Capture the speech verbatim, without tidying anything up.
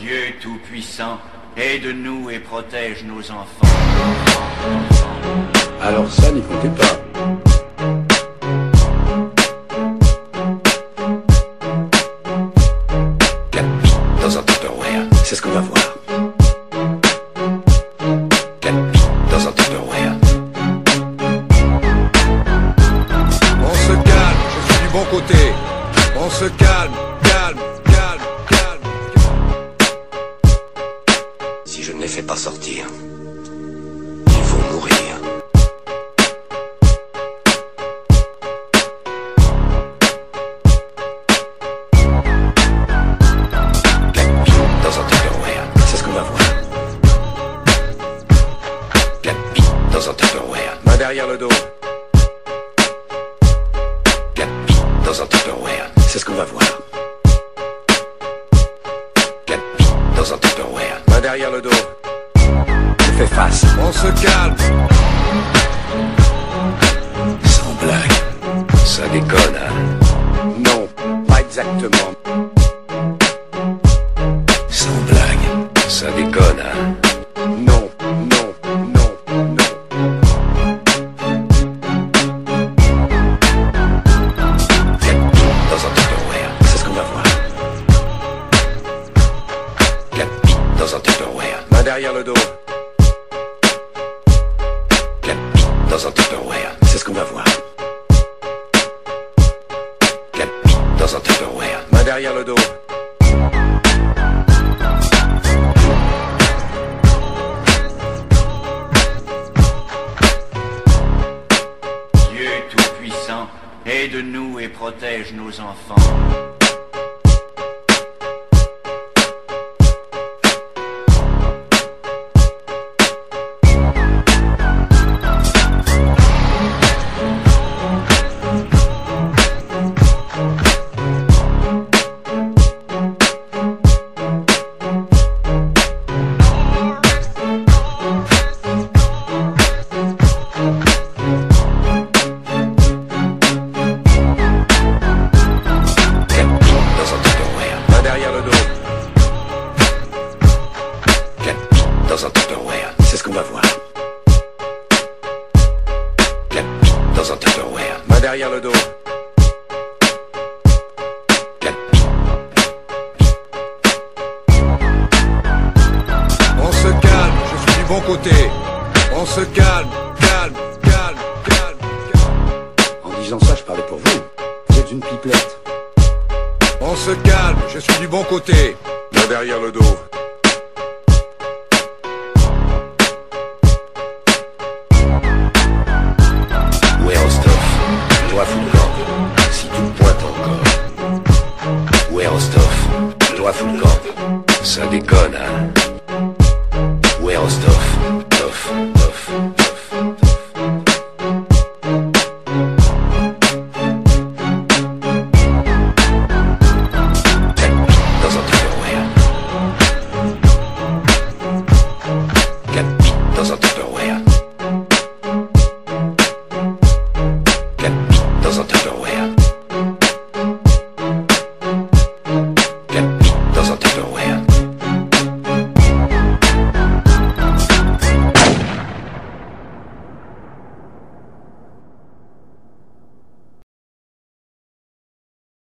Dieu Tout-Puissant, aide-nous et protège nos enfants. Alors ça n'y comptez pas. quatre billes dans un Tupperware, c'est ce qu'on va voir. quatre billes dans un Tupperware. On se calme, je suis du bon côté. On se calme, calme, calme, calme, calme. Si je ne les fais pas sortir, ils vont mourir. quatre billes dans un Tupperware, c'est ce qu'on va voir. quatre billes dans un Tupperware. Main derrière le dos. quatre billes dans un Tupperware, c'est ce qu'on va voir. quatre billes dans un Tupperware. Main derrière le dos. Je fais face. On se calme. Sans blague, ça déconne, hein. Non, pas exactement. Sans blague, ça déconne, hein. Non, non, non, non. quatre billes dans un Tupperware, c'est ce qu'on va voir. quatre billes dans un Tupperware. Main derrière le dos. quatre billes dans un Tupperware, c'est ce qu'on va voir. quatre billes dans un Tupperware. Main derrière le dos. Dieu Tout-Puissant, aide-nous et protège nos enfants. quatre billes dans un Tupperware. Main derrière le dos. quatre billes dans un Tupperware, c'est ce qu'on va voir. quatre billes dans un Tupperware. Main derrière le dos. quatre billes. On se calme, je suis du bon côté. On se calme, calme, calme, calme, calme. En disant ça, je parlais pour vous. Vous êtes une pipelette. On se calme, je suis du bon côté. Main derrière le dos. Où est Rostov? Toi, fous le camp, si tu me pointes encore. Où est Rostov? Toi, fous le camp. Ça déconne, hein.